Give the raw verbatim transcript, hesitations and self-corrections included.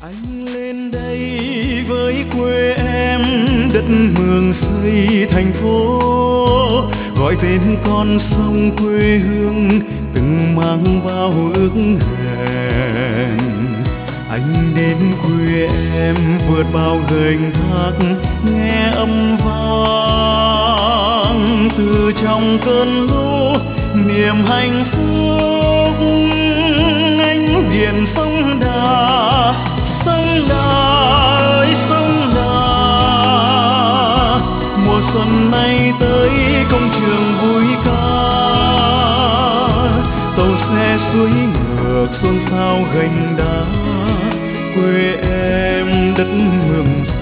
Anh lên đây với quê em, đất mường xây thành phố, gọi tên con sông quê hương từng mang bao ước hẹn. Anh đến quê em vượt bao gành thác, nghe âm vang từ trong cơn lũ niềm hạnh phúc. Anh biển sông Đà, sông Đà ơi sông Đà, mùa xuân nay tới công trường vui ca, tàu xe xuôi ngược xôn xao gành đá. Quê em đất mường